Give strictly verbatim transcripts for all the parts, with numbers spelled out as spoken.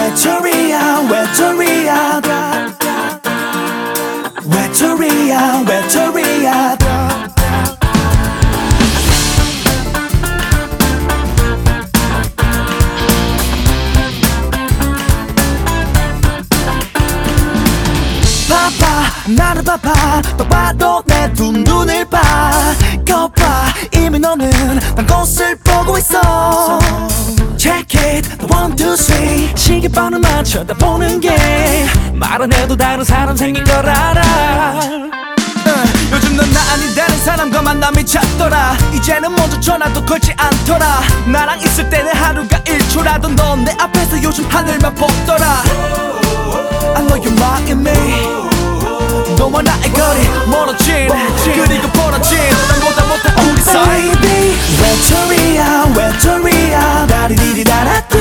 외톨이야 외톨이야 외톨이야 외톨이야 바빠 나를 바빠 똑바로 내 두 눈을 봐 거봐 이미 너는 딴 곳을 보고 있어 Check it one two three 시계번호만 쳐다보는 게 말 안 해도 다른 사람 생긴 걸 알아 uh, 요즘 넌 나 아닌 다른 사람과 만남이 잦더라 이제는 먼저 전화도 걸지 않더라 나랑 있을 때는 하루가 일 초라도 넌 내 앞에서 요즘 하늘만 보더라 I know you're mocking me 너와 나의 거리 멀어진 그리고 벌어진 남보다 못한 우리 사이 Baby 외톨이야 외톨이야 다리디리다라뚜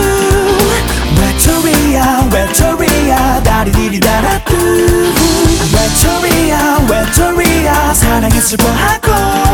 외톨이야 외톨이야 다리디리다라뚜 외톨이야 외톨이야 사랑에 슬퍼하고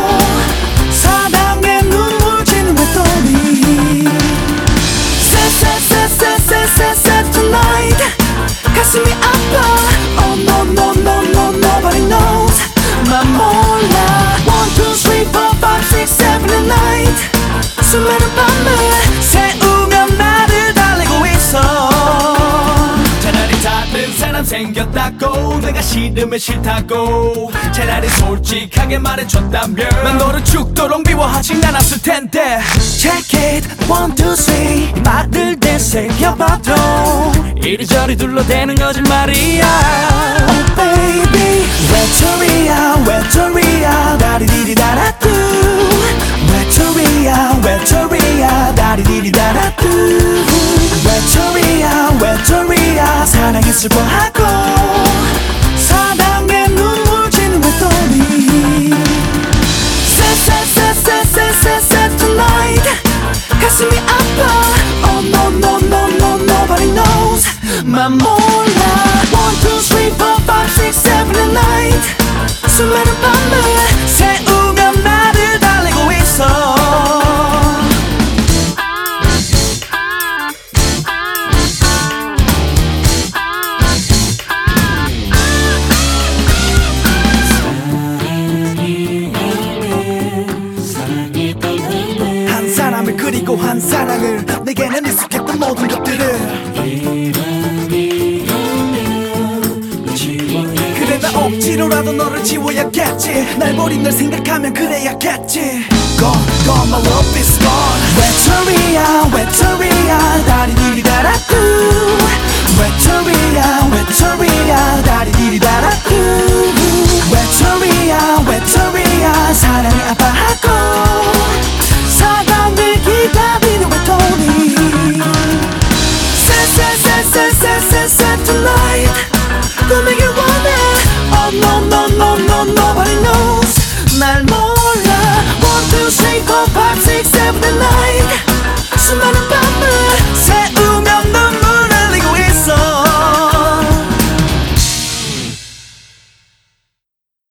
사랑에 눈물 지는 외톨이 Sad sad sad sad sad sad tonight 가슴이 아파 Oh no no no no nobody knows 난 몰라 One two three four five six seven and eight 수많은 밤을 새우며 나를 달래고 있어 차라리 다른 사람 생겼다고 내가 싫으면 싫다고 차라리 솔직하게 말해줬다면 난 너를 죽도록 미워하진 않았을 텐데 Check it one two three 말을 되새겨봐도 이리저리 둘러대는 거짓말이야 Oh baby 외톨이야 외톨이야 다리디리다라뚜 외톨이야 외톨이야 다리디리다라뚜 외톨이야 외톨이야 사랑에 슬퍼하고 사랑에 눈물 지는 외톨이 Sad sad sad sad sad sad sad tonight 가슴이 아파 Oh no no no no nobody knows 난 몰라 One two three four five six seven and eight 수많은 밤을 새우며 나를 달래고 있어 한 사람을 그리고 한 사랑을 내게는 익숙했던 모든 것들을 그래 나 억지로라도 너를 지워야겠지 날 버린 널 생각하면 그래야겠지 Gone, gone, my love is gone 외톨이야 외톨이야 다리디리다라뚜 외톨이야 외톨이야 다리디리다라뚜 외톨이야 외톨이야 사랑이 아파하고 사랑을 기다리는 외톨이 Sad sad sad sad sad sad sad tonight 꾸미길 원해 Oh no no no no nobody knows 날 몰라 One two three four five six seven and eight